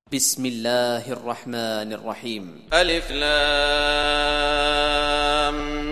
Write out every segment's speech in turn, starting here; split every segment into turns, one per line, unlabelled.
بسم الله الرحمن الرحيم.
ألف لام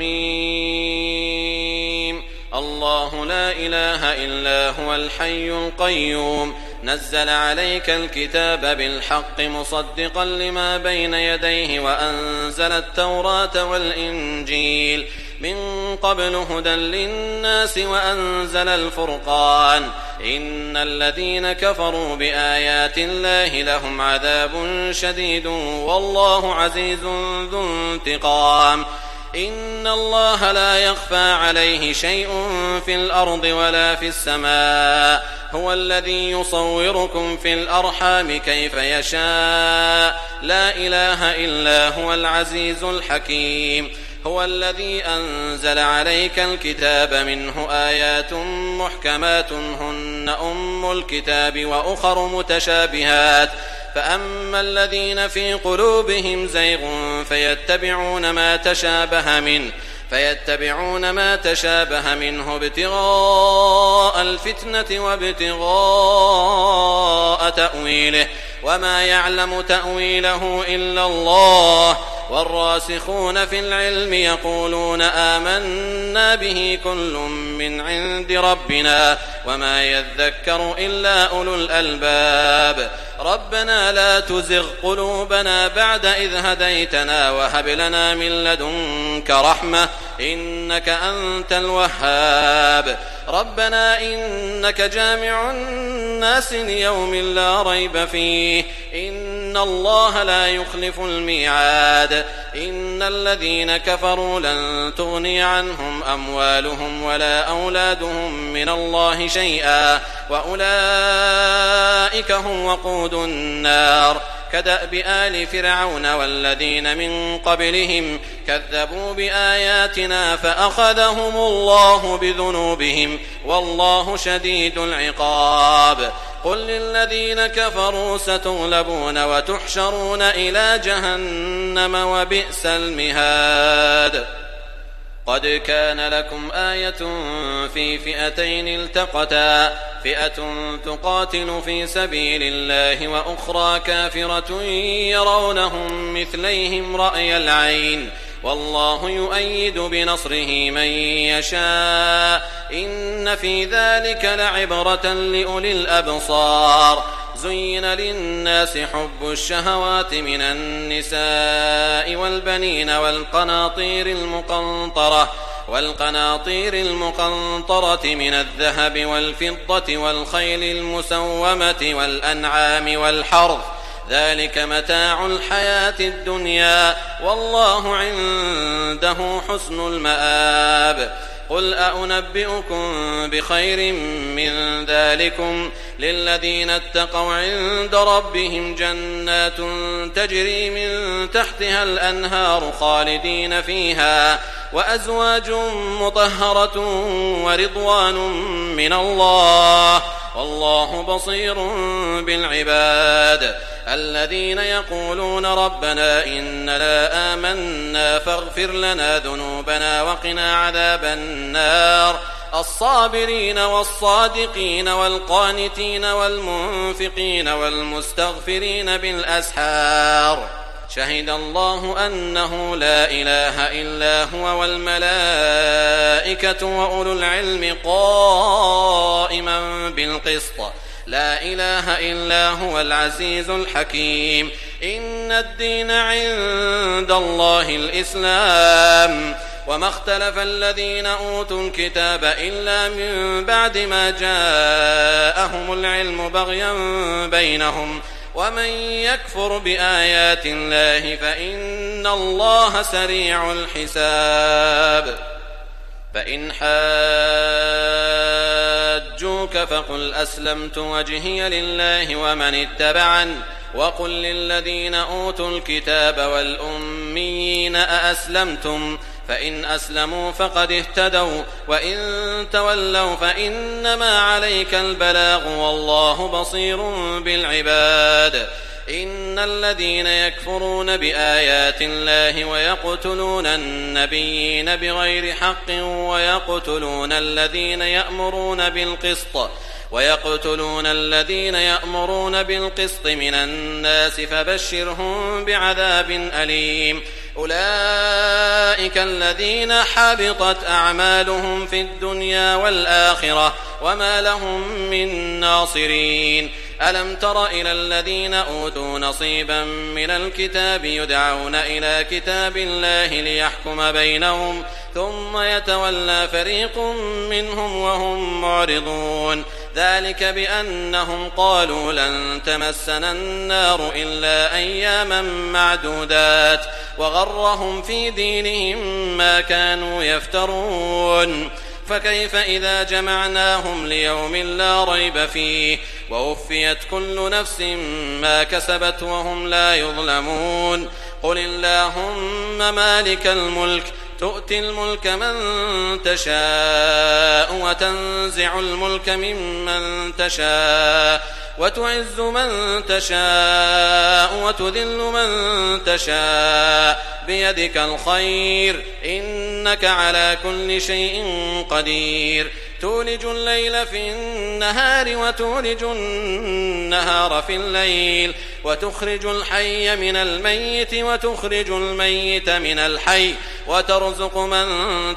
ميم. الله لا إله إلا هو الحي القيوم نزل عليك الكتاب بالحق مصدقا لما بين يديه وأنزل التوراة والإنجيل من قبل هدى للناس وأنزل الفرقان إن الذين كفروا بآيات الله لهم عذاب شديد والله عزيز ذو انتقام. إن الله لا يخفى عليه شيء في الأرض ولا في السماء هو الذي يصوركم في الأرحام كيف يشاء لا إله إلا هو العزيز الحكيم. هو الذي أنزل عليك الكتاب منه آيات محكمات هن أم الكتاب وأخر متشابهات فأما الذين في قلوبهم زيغ فيتبعون ما تشابه منه ابتغاء الفتنة وابتغاء تأويله وما يعلم تأويله إلا الله والراسخون في العلم يقولون آمنا به كل من عند ربنا وما يذكر إلا أولو الألباب. ربنا لا تزغ قلوبنا بعد إذ هديتنا وهب لنا من لدنك رحمة إنك أنت الوهاب. ربنا إنك جامع الناس ليوم لا ريب فيه إن الله لا يخلف الميعاد. إن الذين كفروا لن تغني عنهم أموالهم ولا أولادهم من الله شيئا وأولئك هم وقود النار كدأب آل فرعون والذين من قبلهم كذبوا بآياتنا فأخذهم الله بذنوبهم والله شديد العقاب. قل للذين كفروا ستغلبون وتحشرون إلى جهنم وبئس المهاد. قد كان لكم آية في فئتين التقتا فئة تقاتل في سبيل الله وأخرى كافرة يرونهم مثليهم رأي العين والله يؤيد بنصره من يشاء إن في ذلك لعبرة لأولي الأبصار. زين للناس حب الشهوات من النساء والبنين والقناطير المقنطرة من الذهب والفضة والخيل المسومة والأنعام والحرث ذلك متاع الحياة الدنيا والله عنده حسن المآب. قل أنبئكم بخير من ذلكم للذين اتقوا عند ربهم جنات تجري من تحتها الأنهار خالدين فيها وأزواج مطهرة ورضوان من الله والله بصير بالعباد. الذين يقولون ربنا إننا آمنا فاغفر لنا ذنوبنا وقنا عذاب النار الصابرين والصادقين والقانتين والمنفقين والمستغفرين بالأسحار شهد الله أنه لا إله إلا هو والملائكة وأولو العلم قائما بالقسط لا إله إلا هو العزيز الحكيم. إن الدين عند الله الإسلام وما اختلف الذين أوتوا الكتاب إلا من بعد ما جاءهم العلم بغيا بينهم ومن يكفر بآيات الله فإن الله سريع الحساب. فإن حاجوك فقل أسلمت وجهي لله ومن اتبعن وقل للذين أوتوا الكتاب والأميين أأسلمتم فإن أسلموا فقد اهتدوا وإن تولوا فإنما عليك البلاغ والله بصير بالعباد. إن الذين يكفرون بآيات الله ويقتلون النبيين بغير حق ويقتلون الذين يأمرون بالقسط ويقتلون الذين يأمرون بالقسط من الناس فبشرهم بعذاب أليم أولئك الذين حبطت أعمالهم في الدنيا والآخرة وما لهم من ناصرين ألم تر إلى الذين أوتوا نصيبا من الكتاب يدعون إلى كتاب الله ليحكم بينهم ثم يتولى فريق منهم وهم معرضون ذلك بأنهم قالوا لن تمسنا النار إلا أياما معدودات وغرهم في دينهم ما كانوا يفترون فكيف إذا جمعناهم ليوم لا ريب فيه ووفيت كل نفس ما كسبت وهم لا يظلمون قل اللهم مالك الملك تؤتي الملك من تشاء وتنزع الملك ممن تشاء وتعز من تشاء وتذل من تشاء بيدك الخير إنك على كل شيء قدير تولج الليل في النهار وتولج النهار في الليل وتخرج الحي من الميت وتخرج الميت من الحي وترزق من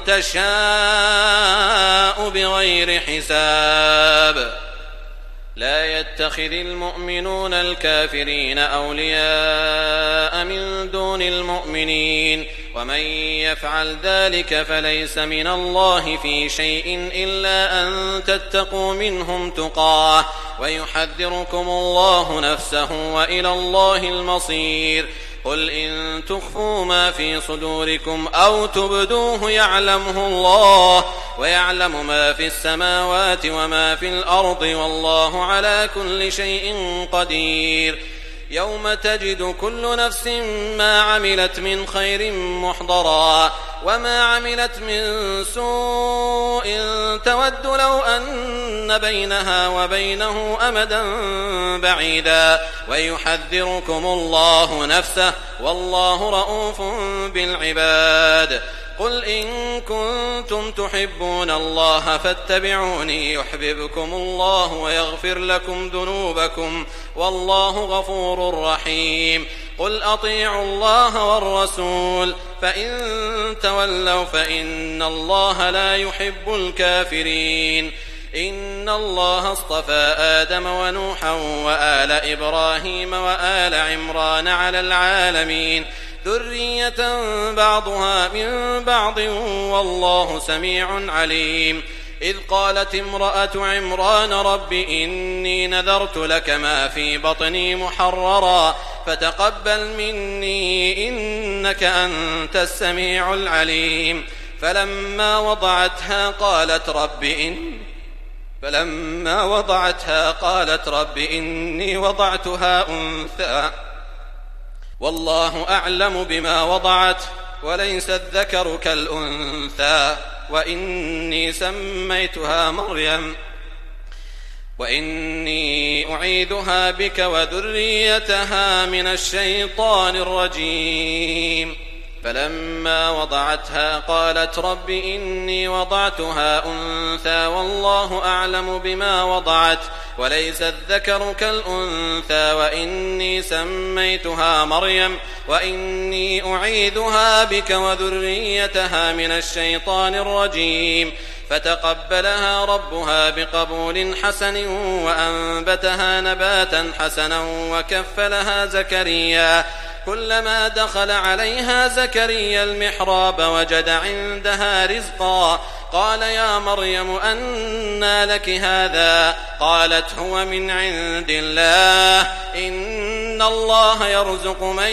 تشاء بغير حساب لا يتخذ المؤمنون الكافرين أولياء من دون المؤمنين ومن يفعل ذلك فليس من الله في شيء إلا أن تتقوا منهم تقاه ويحذركم الله نفسه وإلى الله المصير قل إن تخفوا ما في صدوركم أو تبدوه يعلمه الله ويعلم ما في السماوات وما في الأرض والله على كل شيء قدير يوم تجد كل نفس ما عملت من خير محضرا وما عملت من سوء تود لو أن بينها وبينه أمدا بعيدا ويحذركم الله نفسه والله رؤوف بالعباد قل إن كنتم تحبون الله فاتبعوني يحببكم الله ويغفر لكم ذنوبكم والله غفور رحيم قل أطيعوا الله والرسول فإن تولوا فإن الله لا يحب الكافرين إن الله اصطفى آدم ونوحا وآل إبراهيم وآل عمران على العالمين ذرية بعضها من بعض والله سميع عليم إذ قالت امرأة عمران رب إني نذرت لك ما في بطني محررا فتقبل مني إنك أنت السميع العليم فلما وضعتها قالت رب إني وضعتها أنثى والله أعلم بما وضعت وليس الذكر كالأنثى وإني سميتها مريم وإني أعيذها بك وذريتها من الشيطان الرجيم فلما وضعتها قالت رب إني وضعتها أنثى والله أعلم بما وضعت وليس الذكر كالأنثى وإني سميتها مريم وإني أعيذها بك وذريتها من الشيطان الرجيم فتقبلها ربها بقبول حسن وأنبتها نباتا حسنا وكفلها زكريا كلما دخل عليها زكريا المحراب وجد عندها رزقا قال يا مريم أنى لك هذا قالت هو من عند الله إن الله يرزق من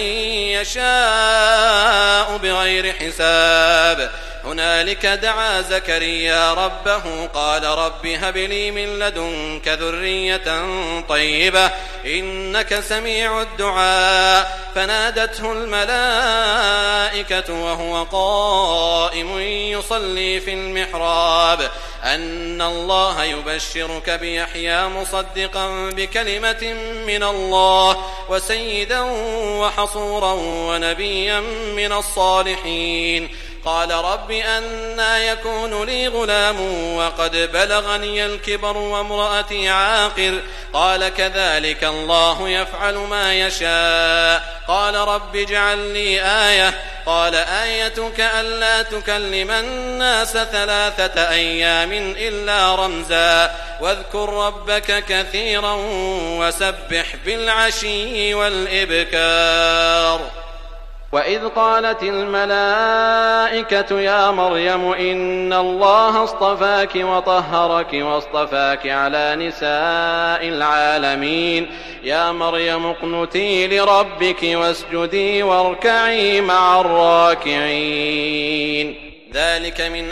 يشاء بغير حساب هنالك دعا زكريا ربه قال رب هب لي من لدنك ذرية طيبة إنك سميع الدعاء فنادته الملائكة وهو قائم يصلي في المحراب أن الله يبشرك بيحيى مصدقا بكلمة من الله وسيدا وحصورا ونبيا من الصالحين قال رب أنى يكون لي غلام وقد بلغني الكبر وامرأتي عاقر قال كذلك الله يفعل ما يشاء قال رب اجعل لي آية قال آيتك ألا تكلم الناس 3 أيام إلا رمزا واذكر ربك كثيرا وسبح بالعشي والإبكار وإذ قالت الملائكة يا مريم إن الله اصطفاك وطهرك واصطفاك على نساء العالمين يا مريم اقنتي لربك واسجدي واركعي مع الراكعين ذلك من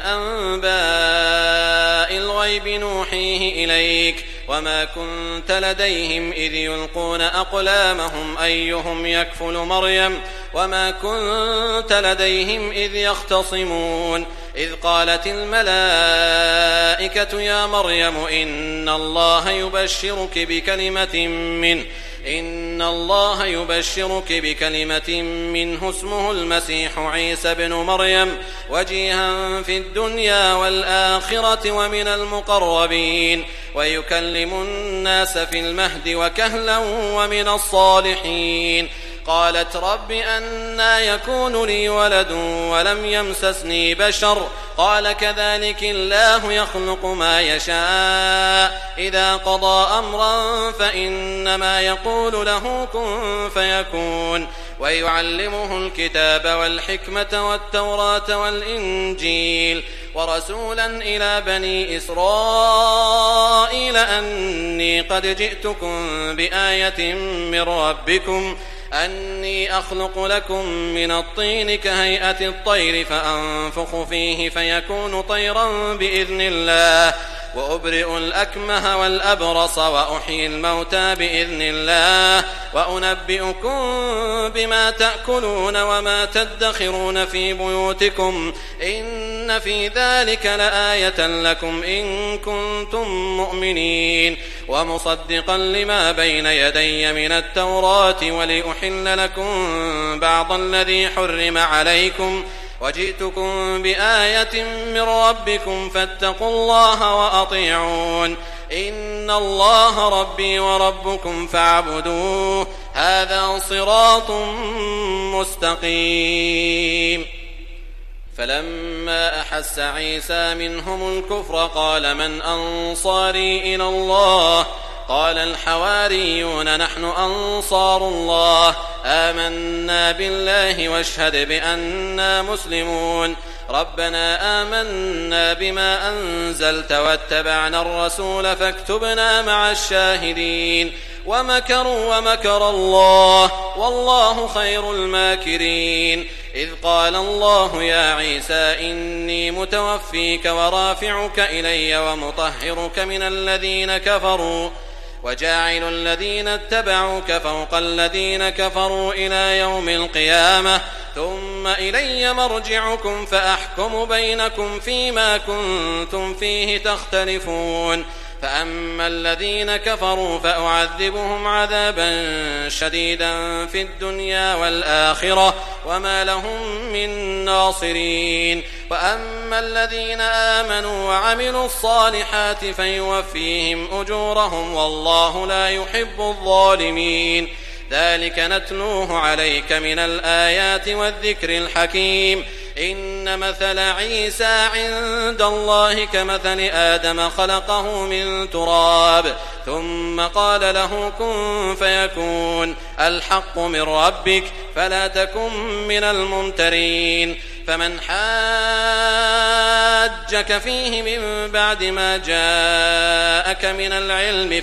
أنباء الغيب نوحيه إليك وما كنت لديهم إذ يلقون أقلامهم أيهم يكفل مريم وما كنت لديهم إذ يختصمون إذ قالت الملائكة يا مريم إن الله يبشرك بكلمة منه اسمه المسيح عيسى بن مريم وجيها في الدنيا والآخرة ومن المقربين ويكلم الناس في المهد وكهلا ومن الصالحين قالت رب أنى يكون لي ولد ولم يمسسني بشر قال كذلك الله يخلق ما يشاء إذا قضى أمرا فإنما يقول له كن فيكون ويعلمه الكتاب والحكمة والتوراة والإنجيل ورسولا إلى بني إسرائيل أني قد جئتكم بآية من ربكم أني أخلق لكم من الطين كهيئة الطير فأنفخ فيه فيكون طيرا بإذن الله وأبرئ الأكمه والأبرص وأحيي الموتى بإذن الله وأنبئكم بما تأكلون وما تدخرون في بيوتكم إن في ذلك لآية لكم إن كنتم مؤمنين ومصدقا لما بين يدي من التوراة ولأحل لكم بعض الذي حرم عليكم وجئتكم بآية من ربكم فاتقوا الله وأطيعون إن الله ربي وربكم فاعبدوه هذا صراط مستقيم فلما أحس عيسى منهم الكفر قال من أنصاري إلى الله قال الحواريون نحن أنصار الله آمنا بالله واشهد بأننا مسلمون ربنا آمنا بما أنزلت واتبعنا الرسول فاكتبنا مع الشاهدين ومكروا ومكر الله والله خير الماكرين إذ قال الله يا عيسى إني متوفيك ورافعك إلي ومطهرك من الذين كفروا وجاعل الذين اتبعوك فوق الذين كفروا إلى يوم القيامة ثم إلي مرجعكم فأحكم بينكم فيما كنتم فيه تختلفون فأما الذين كفروا فأعذبهم عذابا شديدا في الدنيا والآخرة وما لهم من ناصرين وأما الذين آمنوا وعملوا الصالحات فيوفيهم أجورهم والله لا يحب الظالمين ذلك نتلوه عليك من الآيات والذكر الحكيم إن مثل عيسى عند الله كمثل آدم خلقه من تراب ثم قال له كن فيكون الحق من ربك فلا تكن من الممترين فمن حاجك فيه من بعد ما جاءك من العلم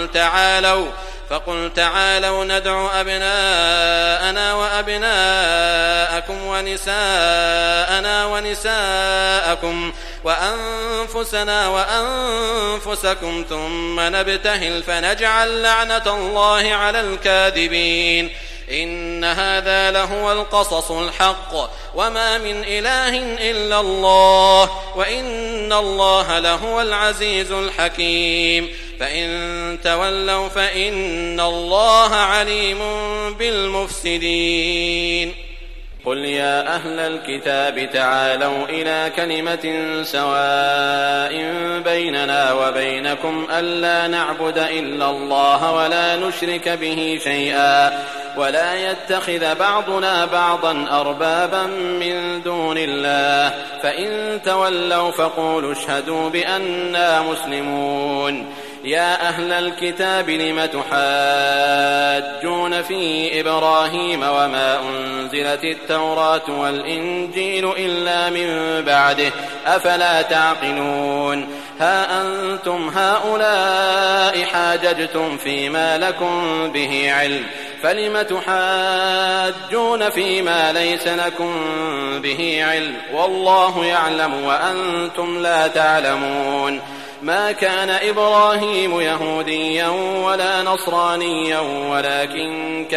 فقل تعالوا ندع أبناءنا وأبناءكم ونساءنا ونساءكم وأنفسنا وأنفسكم ثم نبتهل فنجعل لعنة الله على الكاذبين إن هذا لهو القصص الحق وما من إله إلا الله وإن الله لهو العزيز الحكيم فإن تولوا فإن الله عليم بالمفسدين قل يا أهل الكتاب تعالوا إلى كلمة سواء بيننا وبينكم ألا نعبد إلا الله ولا نشرك به شيئا ولا يتخذ بعضنا بعضا أربابا من دون الله فإن تولوا فقولوا اشهدوا بأننا مسلمون يا أهل الكتاب لم تحاجون في إبراهيم وما أنزلت التوراة والإنجيل إلا من بعده أفلا تعقلون ها أنتم هؤلاء حاججتم فيما لكم به علم فلم تحاجون فيما ليس لكم به علم والله يعلم وأنتم لا تعلمون ما كان إبراهيم يهوديا ولا نصرانيا ولكن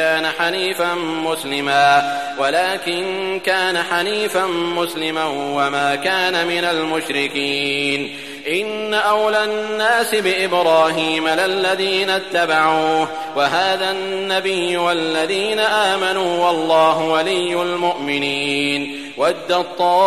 كان حنيفا مسلما وما كان من المشركين إن أولى الناس بإبراهيم للذين اتبعوه وهذا النبي والذين آمنوا والله ولي المؤمنين ودت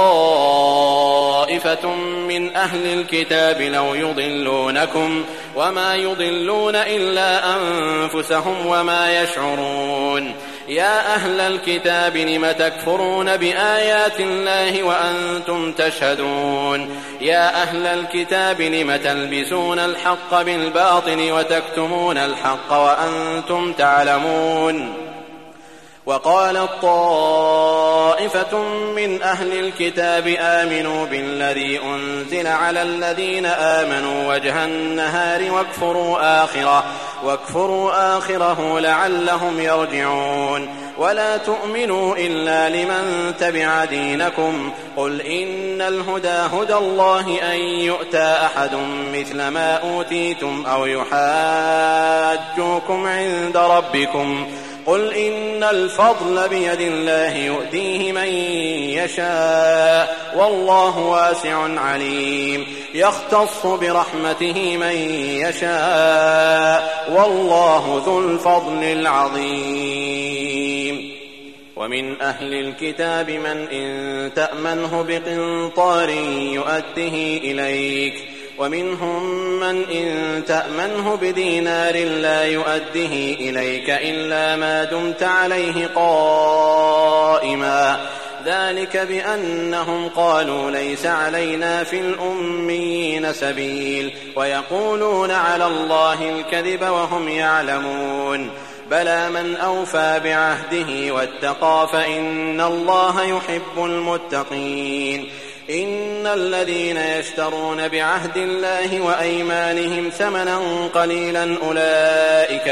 طائفة من أهل الكتاب لو يضلونكم وما يضلون إلا أنفسهم وما يشعرون يا أهل الكتاب لم تكفرون بآيات الله وأنتم تشهدون يا أهل الكتاب لم تلبسون الحق بالباطل وتكتمون الحق وأنتم تعلمون وقالت طائفة من أهل الكتاب آمنوا بالذي أنزل على الذين آمنوا وجه النهار واكفروا آخره لعلهم يرجعون ولا تؤمنوا إلا لمن تبع دينكم قل إن الهدى هدى الله أن يؤتى أحد مثل ما أوتيتم أو يحاجوكم عند ربكم قل إن الفضل بيد الله يؤتيه من يشاء والله واسع عليم يختص برحمته من يشاء والله ذو الفضل العظيم ومن أهل الكتاب من إن تأمنه بقنطار يؤده إليك ومنهم من إن تأمنه بدينار لا يؤده إليك إلا ما دمت عليه قائما ذلك بأنهم قالوا ليس علينا في الأميين سبيل ويقولون على الله الكذب وهم يعلمون بلى من أوفى بعهده واتقى فإن الله يحب المتقين إن الذين يشترون بعهد الله وأيمانهم ثمنا قليلا أولئك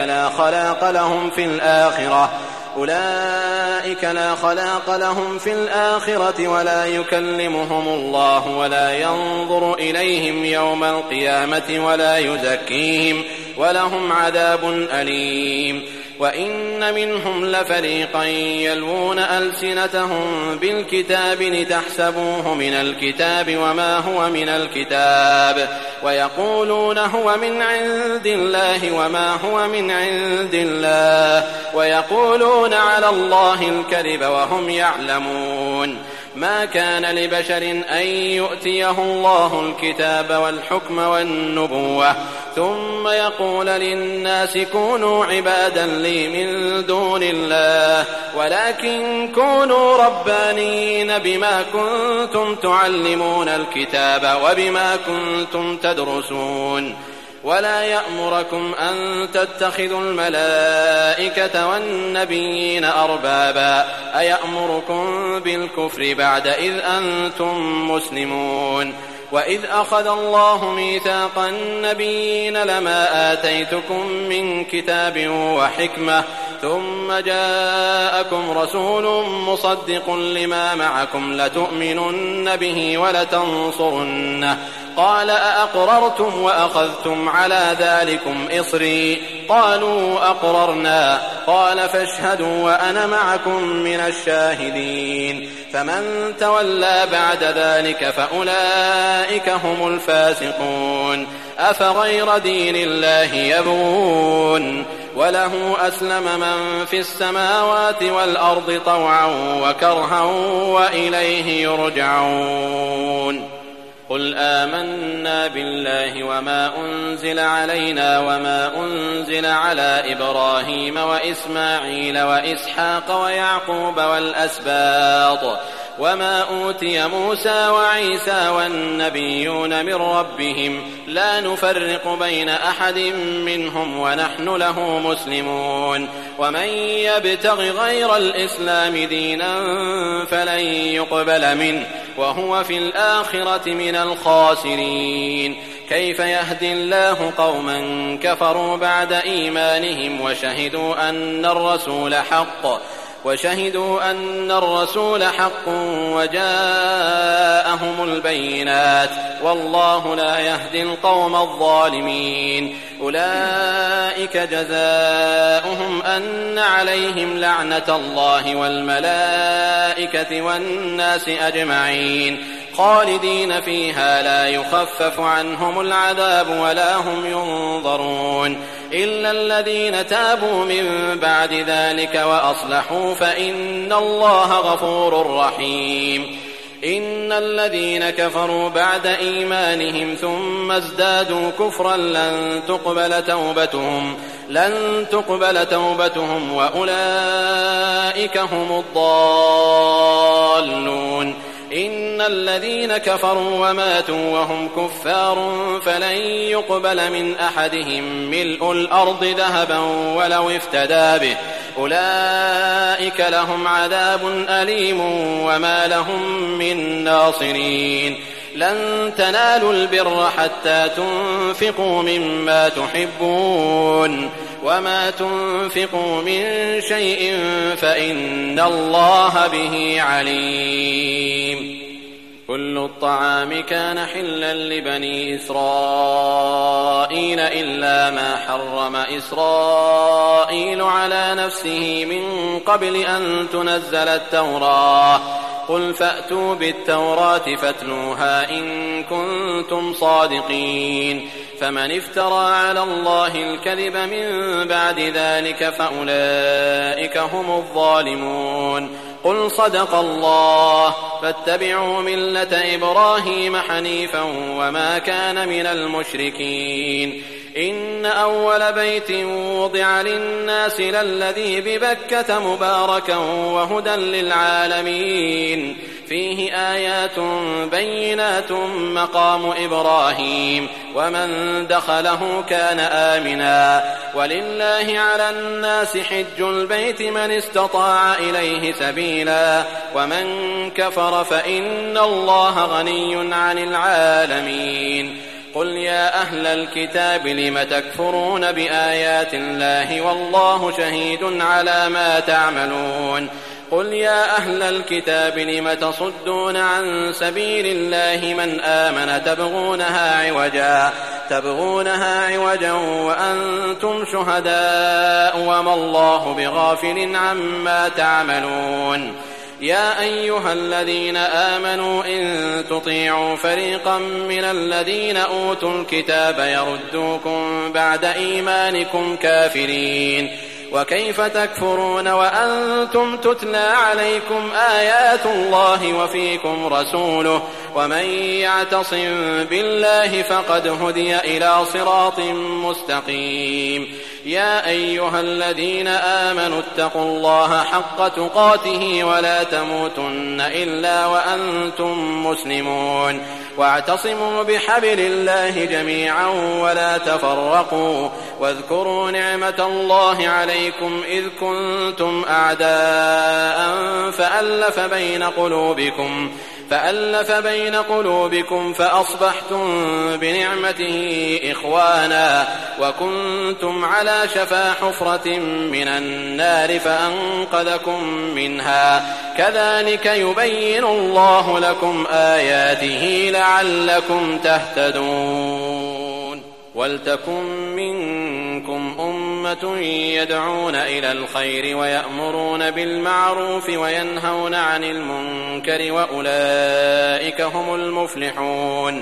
لا خلاق لهم في الآخرة ولا يكلمهم الله ولا ينظر إليهم يوم القيامة ولا يزكيهم ولهم عذاب أليم وإن منهم لفريقا يلوون ألسنتهم بالكتاب لتحسبوه من الكتاب وما هو من الكتاب ويقولون هو من عند الله وما هو من عند الله ويقولون على الله الكذب وهم يعلمون ما كان لبشر أن يؤتيه الله الكتاب والحكم والنبوة ثم يقول للناس كونوا عبادا لي من دون الله ولكن كونوا ربانين بما كنتم تعلمون الكتاب وبما كنتم تدرسون ولا يأمركم أن تتخذوا الملائكة والنبيين أربابا أيأمركم بالكفر بعد إذ أنتم مسلمون وإذ أخذ الله ميثاق النبيين لما آتيتكم من كتاب وحكمة ثم جاءكم رسول مصدق لما معكم لتؤمنن به ولتنصرنه قال أأقررتم وأخذتم على ذلكم إصري قالوا أقررنا قال فاشهدوا وأنا معكم من الشاهدين فمن تولى بعد ذلك فأولئك هم الفاسقون أفغير دين الله يبغون وله أسلم من في السماوات والأرض طوعا وكرها وإليه يرجعون. قل آمنا بالله وما أنزل علينا وما أنزل على إبراهيم وإسماعيل وإسحاق ويعقوب والأسباط وما أوتي موسى وعيسى والنبيون من ربهم لا نفرق بين أحد منهم ونحن له مسلمون. ومن يبتغ غير الإسلام دينا فلن يقبل منه وهو في الآخرة من الخاسرين. كيف يهدي الله قوما كفروا بعد إيمانهم وشهدوا أن الرسول حق وجاءهم البينات والله لا يهدي القوم الظالمين. أولئك جزاؤهم أن عليهم لعنة الله والملائكة والناس أجمعين خالدين فيها لا يخفف عنهم العذاب ولا هم ينظرون إلا الذين تابوا من بعد ذلك وأصلحوا فإن الله غفور رحيم. إن الذين كفروا بعد إيمانهم ثم ازدادوا كفرا لن تقبل توبتهم وأولئك هم الضالون. إن الذين كفروا وماتوا وهم كفار فلن يقبل من أحدهم ملء الأرض ذهبا ولو افتدى به أولئك لهم عذاب أليم وما لهم من ناصرين. لن تنالوا البر حتى تنفقوا مما تحبون وما تنفقوا من شيء فإن الله به عليم. كل الطعام كان حلا لبني إسرائيل إلا ما حرم إسرائيل على نفسه من قبل أن تنزل التوراة. قل فأتوا بالتوراة فاتلوها إن كنتم صادقين. فمن افترى على الله الكذب من بعد ذلك فأولئك هم الظالمون. قل صدق الله فاتبعوا ملة إبراهيم حنيفا وما كان من المشركين. إن أول بيت وضع للناس للذي ببكة مباركا وهدى للعالمين فيه آيات بينات مقام إبراهيم ومن دخله كان آمنا. ولله على الناس حج البيت من استطاع إليه سبيلا ومن كفر فإن الله غني عن العالمين. قل يا أهل الكتاب لم تكفرون بآيات الله والله شهيد على ما تعملون. قل يا أهل الكتاب لم تصدون عن سبيل الله من آمن تبغونها عوجا وأنتم شهداء وما الله بغافل عما تعملون. يا أيها الذين آمنوا إن تطيعوا فريقا من الذين أوتوا الكتاب يردوكم بعد إيمانكم كافرين. وكيف تكفرون وأنتم تتلى عليكم آيات الله وفيكم رسوله ومن يعتصم بالله فقد هدي إلى صراط مستقيم. يا أيها الذين آمنوا اتقوا الله حق تقاته ولا تموتن إلا وأنتم مسلمون واعتصموا بحبل الله جميعا ولا تفرقوا واذكروا نعمة الله عليكم إذ كنتم أعداء فألف بين قلوبكم فأصبحتم بنعمته إخوانا وكنتم على شفا حفرة من النار فأنقذكم منها. كذلك يبين الله لكم آياته لعلكم تهتدون. ولتكن منكم أمة يدعون إلى الخير ويأمرون بالمعروف وينهون عن المنكر وأولئك هم المفلحون.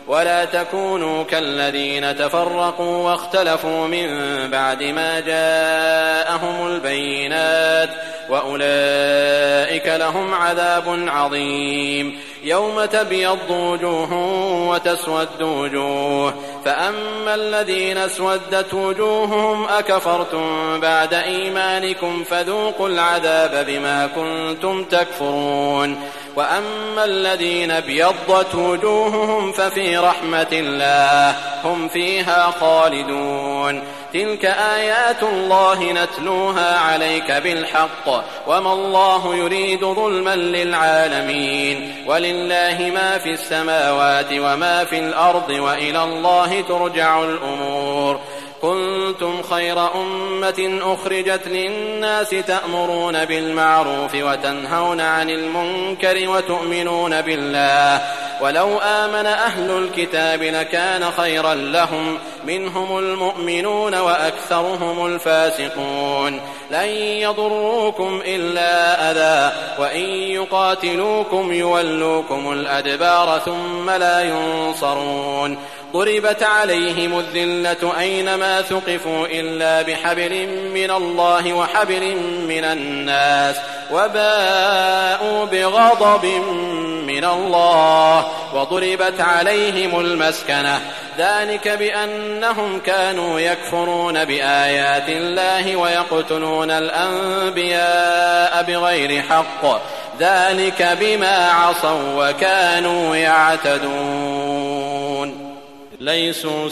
ولا تكونوا كالذين تفرقوا واختلفوا من بعد ما جاءهم البينات وأولئك لهم عذاب عظيم. يوم تبيض وجوه وتسود وجوه فأما الذين اسودت وجوههم أكفرتم بعد إيمانكم فذوقوا العذاب بما كنتم تكفرون. وأما الذين ابيضت وجوههم ففي رحمة الله هم فيها خالدون. تلك آيات الله نتلوها عليك بالحق وما الله يريد ظلما للعالمين. ولله ما في السماوات وما في الأرض وإلى الله ترجع الأمور. كنتم خير أمة أخرجت للناس تأمرون بالمعروف وتنهون عن المنكر وتؤمنون بالله ولو آمن أهل الكتاب لكان خيرا لهم منهم المؤمنون وأكثرهم الفاسقون. لن يضروكم إلا أذى وإن يقاتلوكم يولوكم الأدبار ثم لا ينصرون. ضربت عليهم الذلة أينما ثقفوا إلا بحبل من الله وحبل من الناس وباءوا بغضب من الله وضربت عليهم المسكنة ذلك بأنهم كانوا يكفرون بآيات الله ويقتلون الأنبياء بغير حق ذلك بما عصوا وكانوا يعتدون. ليسوا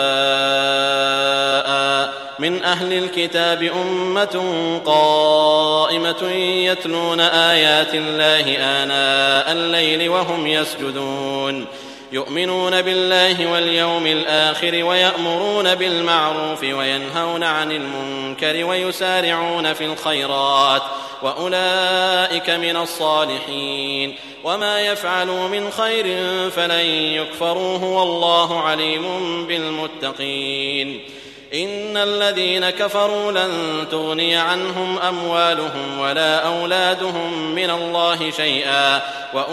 سواء من أهل الكتاب أمة قائمة يتلون آيات الله آناء الليل وهم يسجدون يؤمنون بالله واليوم الآخر ويأمرون بالمعروف وينهون عن المنكر ويسارعون في الخيرات وأولئك من الصالحين. وما يفعلوا من خير فلن يكفروه والله عليم بالمتقين. إن الذين كفروا لن تغني عنهم أموالهم ولا أولادهم من الله شيئا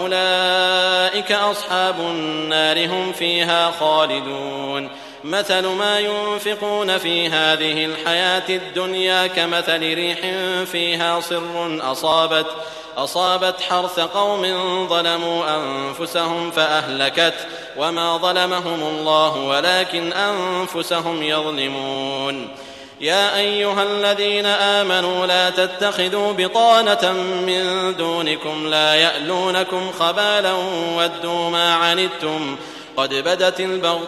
وأولئك أصحاب النار هم فيها خالدون. مثل ما ينفقون في هذه الحياة الدنيا كمثل ريح فيها صر أصابت حرث قوم ظلموا أنفسهم فأهلكت وما ظلمهم الله ولكن أنفسهم يظلمون. يا أيها الذين آمنوا لا تتخذوا بطانة من دونكم لا يألونكم خبالا ودوا ما عنتم قد بدت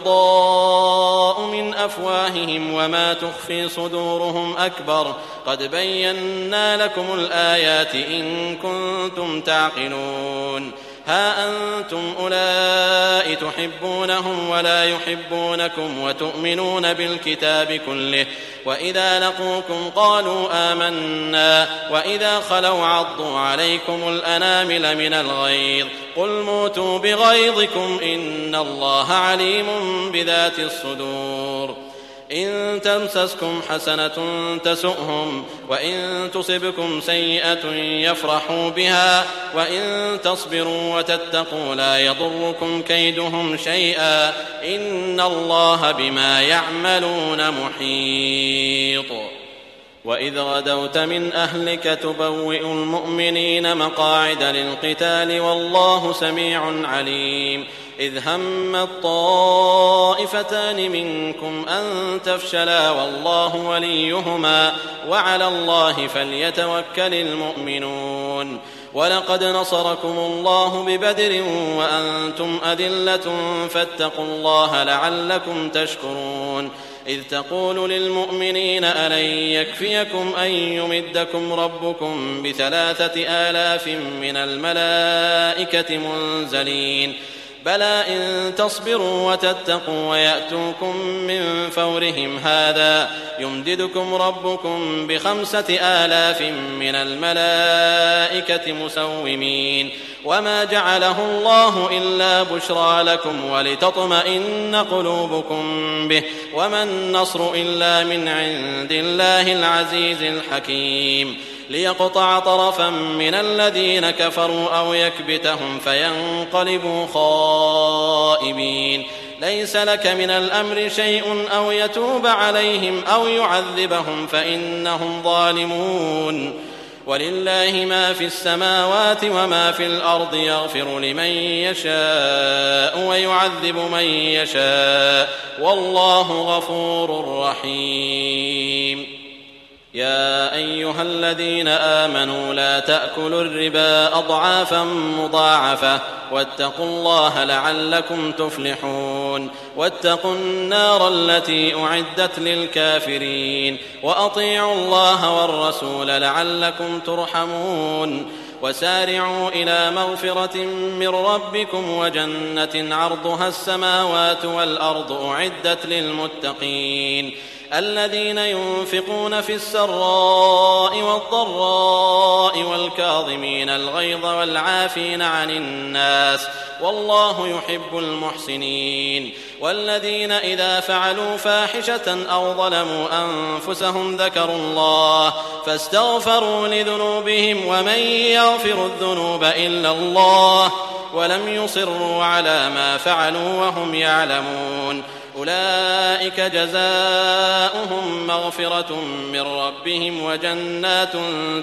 البغضاء من أفواههم وما تخفي صدورهم أكبر قد بينا لكم الآيات إن كنتم تعقلون. ها أنتم أولئك تحبونهم ولا يحبونكم وتؤمنون بالكتاب كله وإذا لقوكم قالوا آمنا وإذا خلوا عضوا عليكم الأنامل من الغيظ قل موتوا بغيظكم إن الله عليم بذات الصدور. إن تمسسكم حسنة تسؤهم وإن تصبكم سيئة يفرحوا بها وإن تصبروا وتتقوا لا يضركم كيدهم شيئا إن الله بما يعملون محيط. وإذ غدوت من أهلك تبوئ المؤمنين مقاعد للقتال والله سميع عليم. إذ هم الطائفتان منكم أن تفشلا والله وليهما وعلى الله فليتوكل المؤمنون. ولقد نصركم الله ببدر وأنتم أذلة فاتقوا الله لعلكم تشكرون. إذ تقول للمؤمنين ألن يكفيكم أن يمدكم ربكم ب3,000 من الملائكة منزلين بلى إن تصبروا وتتقوا ويأتوكم من فورهم هذا يمددكم ربكم ب5,000 من الملائكة مسومين وما جعله الله إلا بشرى لكم ولتطمئن قلوبكم به وما النصر إلا من عند الله العزيز الحكيم. ليقطع طرفا من الذين كفروا أو يكبتهم فينقلبوا خائبين. ليس لك من الأمر شيء أو يتوب عليهم أو يعذبهم فإنهم ظالمون ولله ما في السماوات وما في الأرض يغفر لمن يشاء ويعذب من يشاء والله غفور رحيم. يا أيها الذين آمنوا لا تأكلوا الربا أضعافا مضاعفة واتقوا الله لعلكم تفلحون واتقوا النار التي أعدت للكافرين وأطيعوا الله والرسول لعلكم ترحمون وسارعوا إلى مغفرة من ربكم وجنة عرضها السماوات والأرض أعدت للمتقين الذين ينفقون في السراء والضراء والكاظمين الغيظ والعافين عن الناس والله يحب المحسنين والذين إذا فعلوا فاحشة أو ظلموا أنفسهم ذكروا الله فاستغفروا لذنوبهم ومن يغفر الذنوب إلا الله ولم يصروا على ما فعلوا وهم يعلمون أولئك جزاؤهم مغفرة من ربهم وجنات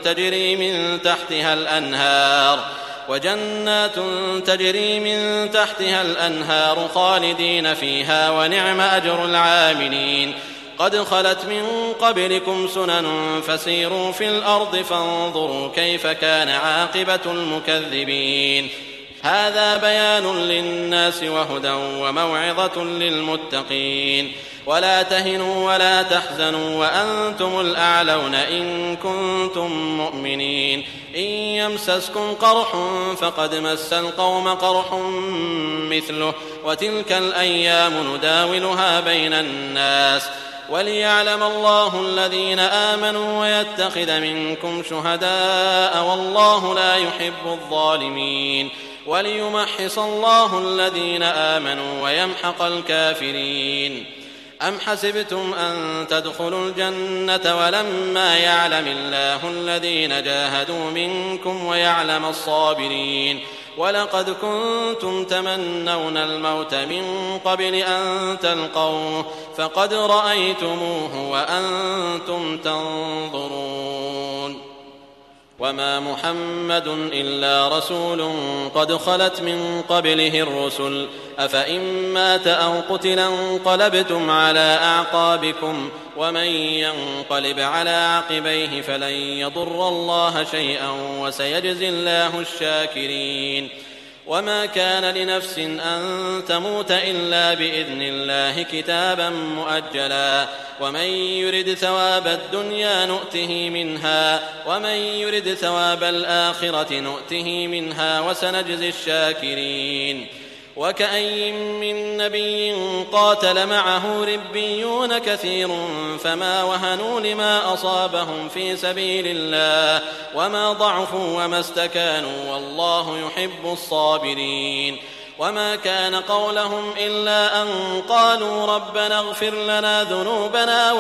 تجري من تحتها الأنهار خالدين فيها ونعم أجر العاملين قد خلت من قبلكم سنن فسيروا في الأرض فانظروا كيف كان عاقبة المكذبين هذا بيان للناس وهدى وموعظة للمتقين ولا تهنوا ولا تحزنوا وأنتم الأعلون إن كنتم مؤمنين إن يمسسكم قرح فقد مس القوم قرح مثله وتلك الأيام نداولها بين الناس وليعلم الله الذين آمنوا ويتخذ منكم شهداء والله لا يحب الظالمين وليمحص الله الذين آمنوا ويمحق الكافرين أم حسبتم أن تدخلوا الجنة ولما يعلم الله الذين جاهدوا منكم ويعلم الصابرين ولقد كنتم تمنون الموت من قبل أن تلقوه فقد رأيتموه وأنتم تنظرون وما محمد إلا رسول قد خلت من قبله الرسل أفإن مات أو قتل انقلبتم على أعقابكم ومن ينقلب على عقبيه فلن يضر الله شيئا وسيجزي الله الشاكرين وما كان لنفس أن تموت إلا بإذن الله كتابا مؤجلا ومن يرد ثواب الدنيا نؤته منها ومن يرد ثواب الآخرة نؤته منها وسنجزي الشاكرين وكأي من نبي قاتل معه ربيون كثير فما وهنوا لما أصابهم في سبيل الله وما ضعفوا وما استكانوا والله يحب الصابرين وما كان قولهم إلا أن قالوا ربنا اغفر لنا ذنوبنا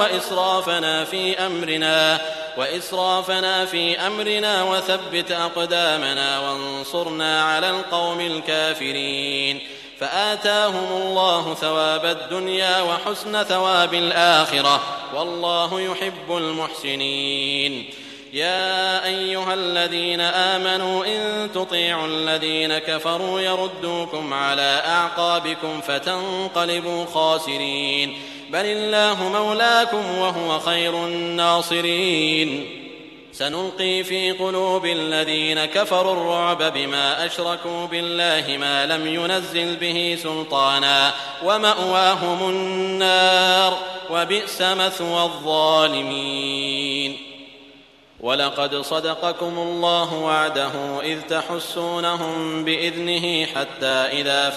وإسرافنا في أمرنا وثبت أقدامنا وانصرنا على القوم الكافرين فآتاهم الله ثواب الدنيا وحسن ثواب الآخرة والله يحب المحسنين يا أيها الذين آمنوا إن تطيعوا الذين كفروا يردوكم على أعقابكم فتنقلبوا خاسرين بل الله مولاكم وهو خير الناصرين سنلقي في قلوب الذين كفروا الرعب بما أشركوا بالله ما لم ينزل به سلطانا ومأواهم النار وبئس مثوى الظالمين ولقد صدقكم الله وعده إذ تحسونهم بإذنه حتى إذا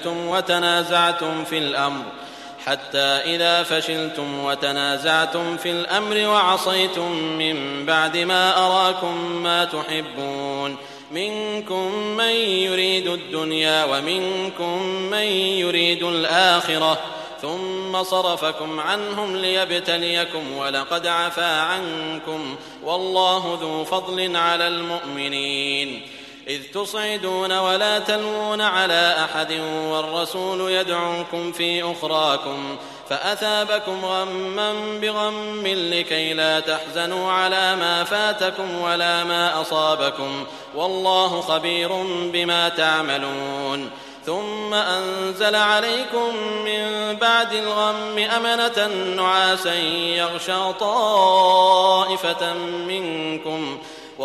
فشلتم وتنازعتم في الأمر وعصيتم من بعد ما أراكم ما تحبون منكم من يريد الدنيا ومنكم من يريد الآخرة ثم صرفكم عنهم ليبتليكم ولقد عفا عنكم والله ذو فضل على المؤمنين إذ تصعدون ولا تلوون على أحد والرسول يدعوكم في أخراكم فأثابكم غما بغم لكي لا تحزنوا على ما فاتكم ولا ما أصابكم والله خبير بما تعملون ثم أنزل عليكم من بعد الغم أمنة نعاسا يغشى طائفة منكم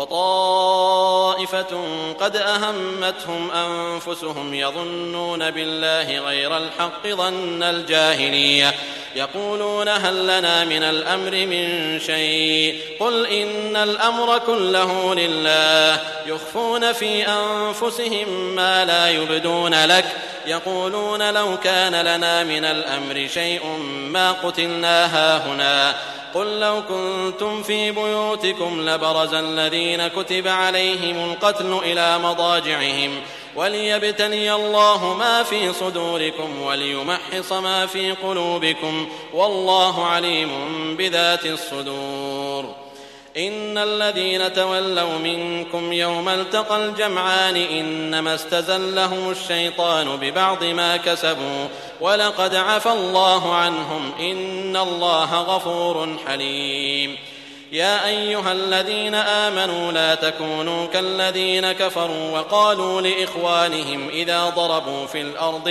وطائفة قد أهمتهم أنفسهم يظنون بالله غير الحق ظن الجاهلية يقولون هل لنا من الأمر من شيء قل إن الأمر كله لله يخفون في أنفسهم ما لا يبدون لك يقولون لو كان لنا من الأمر شيء ما قتلنا هاهنا قل لو كنتم في بيوتكم لبرز الذين كتب عليهم القتل إلى مضاجعهم وليبتلي الله ما في صدوركم وليمحص ما في قلوبكم والله عليم بذات الصدور إن الذين تولوا منكم يوم التقى الجمعان إنما استزلهم الشيطان ببعض ما كسبوا ولقد عفى الله عنهم إن الله غفور حليم يا أيها الذين آمنوا لا تكونوا كالذين كفروا وقالوا لإخوانهم إذا ضربوا في الأرض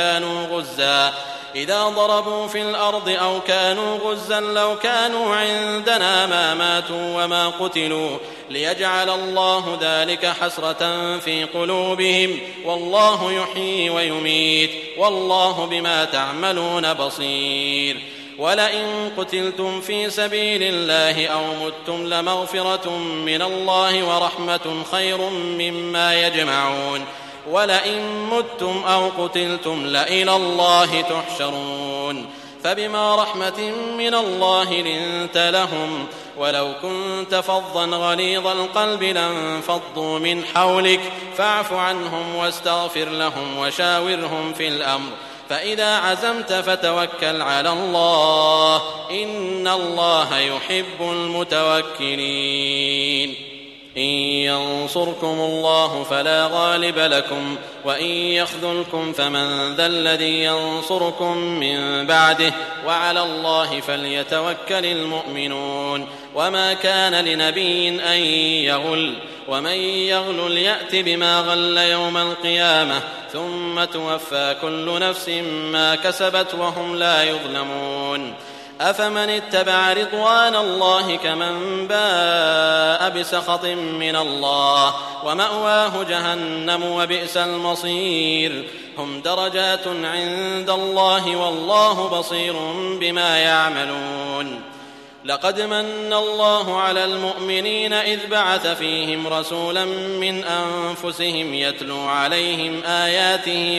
أو كانوا غزا لو كانوا عندنا ما ماتوا وما قتلوا ليجعل الله ذلك حسرة في قلوبهم والله يحيي ويميت والله بما تعملون بصير ولئن قتلتم في سبيل الله أو متم لمغفرة من الله ورحمة خير مما يجمعون ولئن متم أو قتلتم لإلى الله تحشرون فبما رحمة من الله لنت لهم ولو كنت فظا غليظ القلب لانفضوا من حولك فاعف عنهم واستغفر لهم وشاورهم في الأمر فإذا عزمت فتوكل على الله إن الله يحب المتوكلين إن ينصركم الله فلا غالب لكم وإن يخذلكم فمن ذا الذي ينصركم من بعده وعلى الله فليتوكل المؤمنون وما كان لنبي أن يغل ومن يغل يأت بما غل يوم القيامة ثم توفى كل نفس ما كسبت وهم لا يظلمون أفمن اتبع رضوان الله كمن باء بسخط من الله ومأواه جهنم وبئس المصير هم درجات عند الله والله بصير بما يعملون لقد من الله على المؤمنين إذ بعث فيهم رسولا من أنفسهم يتلو عليهم آياته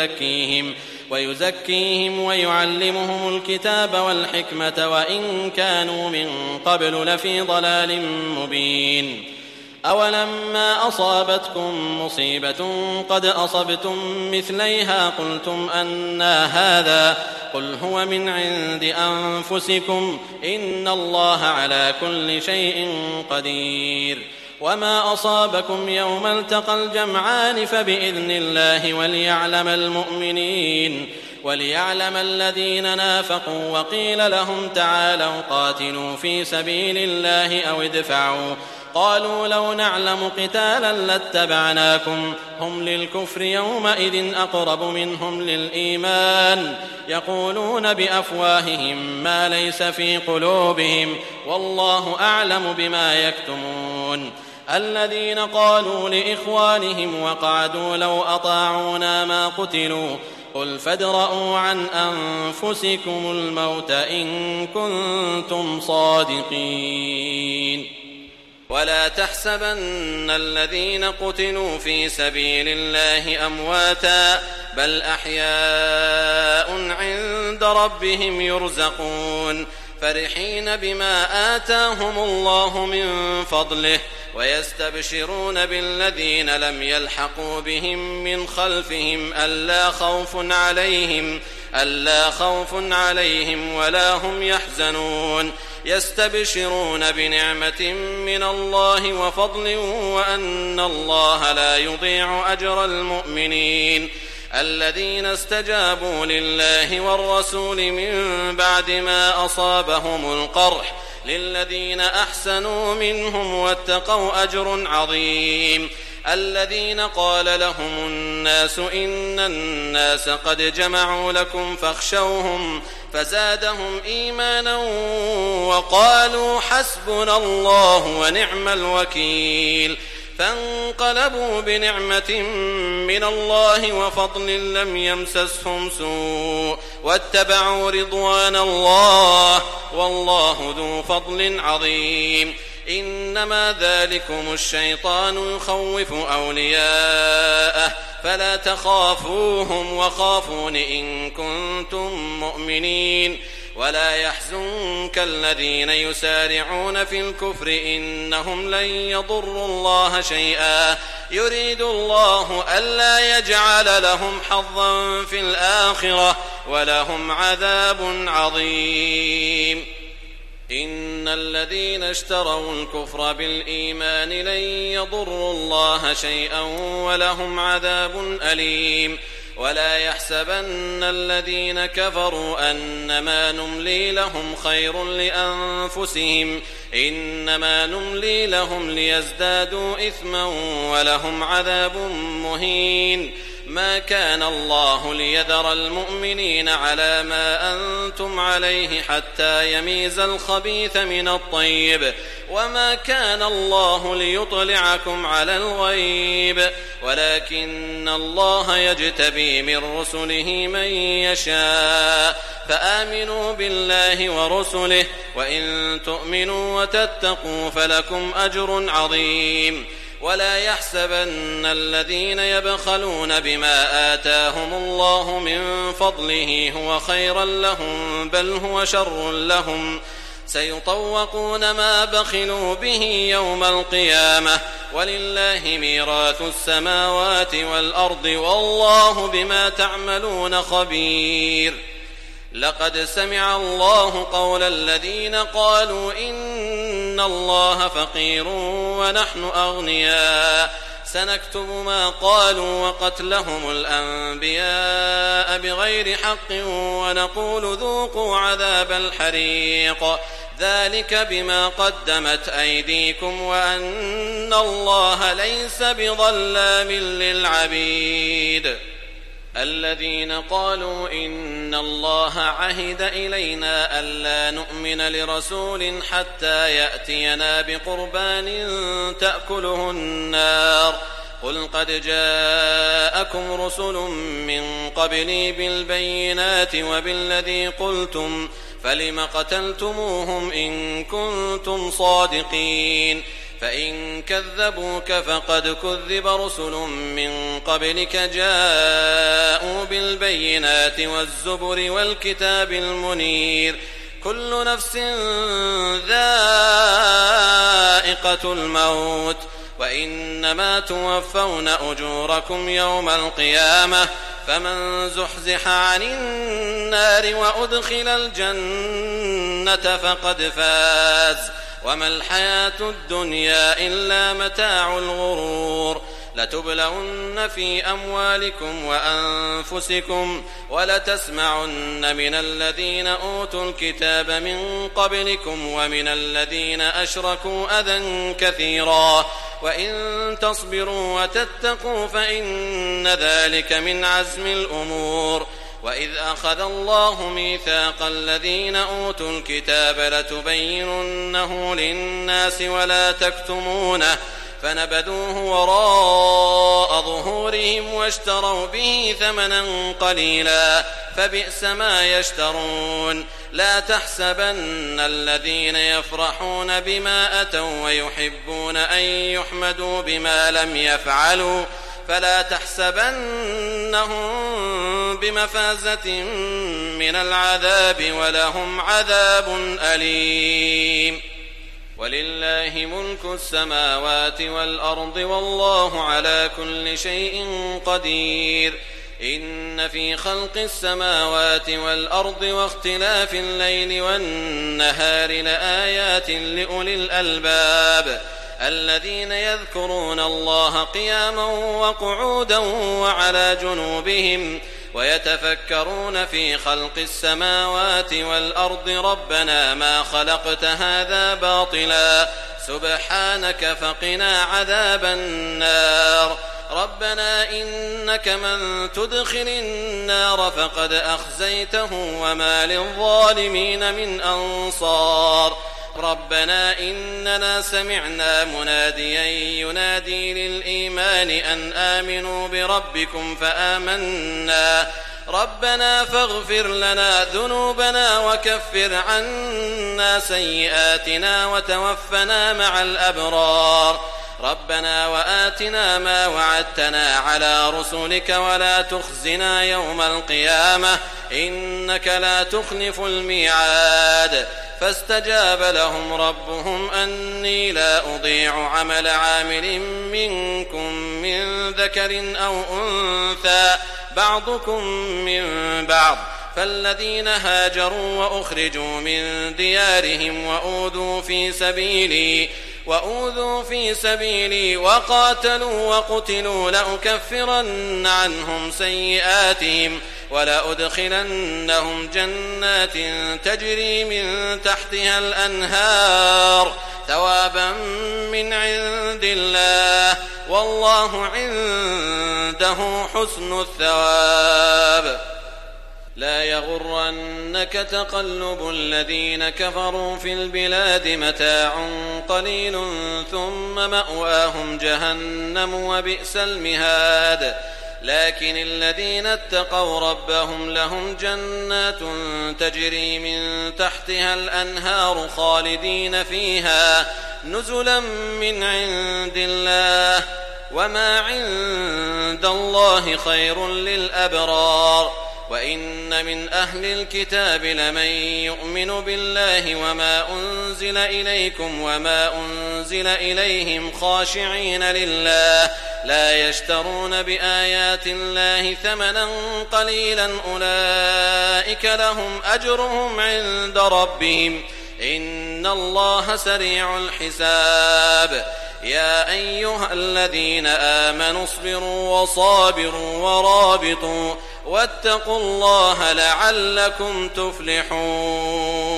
ويزكيهم ويعلمهم الكتاب والحكمة وإن كانوا من قبل لفي ضلال مبين أولما أصابتكم مصيبة قد أصبتم مثليها قلتم أنى هذا قل هو من عند أنفسكم إن الله على كل شيء قدير وما أصابكم يوم التقى الجمعان فبإذن الله وليعلم الذين نافقوا وقيل لهم تعالوا قاتلوا في سبيل الله أو ادفعوا قالوا لو نعلم قتالا لاتبعناكم هم للكفر يومئذ أقرب منهم للإيمان يقولون بأفواههم ما ليس في قلوبهم والله أعلم بما يكتمون الذين قالوا لإخوانهم وقعدوا لو أطاعونا ما قتلوا قل فادرءوا عن أنفسكم الموت إن كنتم صادقين ولا تحسبن الذين قتلوا في سبيل الله أمواتا بل أحياء عند ربهم يرزقون فرحين بما آتاهم الله من فضله ويستبشرون بالذين لم يلحقوا بهم من خلفهم ألا خوف عليهم ولا هم يحزنون يستبشرون بنعمة من الله وفضل وأن الله لا يضيع أجر المؤمنين الذين استجابوا لله والرسول من بعد ما أصابهم القرح للذين أحسنوا منهم واتقوا أجر عظيم الذين قال لهم الناس إن الناس قد جمعوا لكم فاخشوهم فزادهم إيمانا وقالوا حسبنا الله ونعم الوكيل فانقلبوا بنعمة من الله وفضل لم يمسسهم سوء واتبعوا رضوان الله والله ذو فضل عظيم إنما ذلكم الشيطان يخوف أولياءه فلا تخافوهم وخافون إن كنتم مؤمنين ولا يحزنك الذين يسارعون في الكفر إنهم لن يضروا الله شيئا يريد الله ألا يجعل لهم حظا في الآخرة ولهم عذاب عظيم إن الذين اشتروا الكفر بالإيمان لن يضروا الله شيئا ولهم عذاب أليم ولا يحسبن الذين كفروا أنما نملي لهم خير لأنفسهم إنما نملي لهم ليزدادوا إثما ولهم عذاب مهين ما كان الله ليذر المؤمنين على ما أنتم عليه حتى يميز الخبيث من الطيب وما كان الله ليطلعكم على الغيب ولكن الله يجتبي من رسله من يشاء فآمنوا بالله ورسله وإن تؤمنوا وتتقوا فلكم أجر عظيم ولا يحسبن الذين يبخلون بما آتاهم الله من فضله هو خيرا لهم بل هو شر لهم سيطوقون ما بخلوا به يوم القيامة ولله ميراث السماوات والأرض والله بما تعملون خبير لقد سمع الله قول الذين قالوا إن الله فقير ونحن أغنياء سنكتب ما قالوا وقتلهم الأنبياء بغير حق ونقول ذوقوا عذاب الحريق ذلك بما قدمت أيديكم وأن الله ليس بظلام للعبيد الذين قالوا إن الله عهد إلينا ألا نؤمن لرسول حتى يأتينا بقربان تأكله النار قل قد جاءكم رسل من قبلي بالبينات وبالذي قلتم فلم قتلتموهم إن كنتم صادقين فإن كذبوك فقد كذب رسل من قبلك جاءوا بالبينات والزبر والكتاب المنير كل نفس ذائقة الموت وإنما توفون أجوركم يوم القيامة فمن زحزح عن النار وأدخل الجنة فقد فاز وما الحياة الدنيا إلا متاع الغرور لتبلون في أموالكم وأنفسكم ولتسمعن من الذين أوتوا الكتاب من قبلكم ومن الذين أشركوا أذى كثيرا وإن تصبروا وتتقوا فإن ذلك من عزم الأمور وإذ أخذ الله ميثاق الذين أوتوا الكتاب لتبيننه للناس ولا تكتمونه فنبذوه وراء ظهورهم واشتروا به ثمنا قليلا فبئس ما يشترون لا تحسبن الذين يفرحون بما أتوا ويحبون أن يحمدوا بما لم يفعلوا فلا تحسبنهم بمفازة من العذاب ولهم عذاب أليم ولله ملك السماوات والأرض والله على كل شيء قدير إن في خلق السماوات والأرض واختلاف الليل والنهار لآيات لأولي الألباب الذين يذكرون الله قياما وقعودا وعلى جنوبهم ويتفكرون في خلق السماوات والأرض ربنا ما خلقت هذا باطلا سبحانك فقنا عذاب النار ربنا إنك من تدخل النار فقد أخزيته وما للظالمين من أنصار ربنا إننا سمعنا مناديا ينادي للإيمان أن آمنوا بربكم فآمنا ربنا فاغفر لنا ذنوبنا وكفر عنا سيئاتنا وتوفنا مع الأبرار ربنا وآتنا ما وعدتنا على رسلك ولا تخزنا يوم القيامة إنك لا تخلف الميعاد فاستجاب لهم ربهم أني لا أضيع عمل عامل منكم من ذكر أو أنثى بعضكم من بعض فالذين هاجروا وأخرجوا من ديارهم وأوذوا في سبيلي وقاتلوا وقتلوا لأكفرن عنهم سيئاتهم ولأدخلنهم جنات تجري من تحتها الأنهار ثوابا من عند الله والله عنده حسن الثواب لا يغرنك تقلب الذين كفروا في البلاد متاع قليل ثم مأواهم جهنم وبئس المهاد لكن الذين اتقوا ربهم لهم جنات تجري من تحتها الأنهار خالدين فيها نزلا من عند الله وما عند الله خير للأبرار وإن من أهل الكتاب لمن يؤمن بالله وما أنزل إليكم وما أنزل إليهم خاشعين لله لا يشترون بآيات الله ثمنا قليلا أولئك لهم أجرهم عند ربهم إن الله سريع الحساب يا أيها الذين آمنوا اصبروا وصابروا ورابطوا واتقوا الله لعلكم تفلحون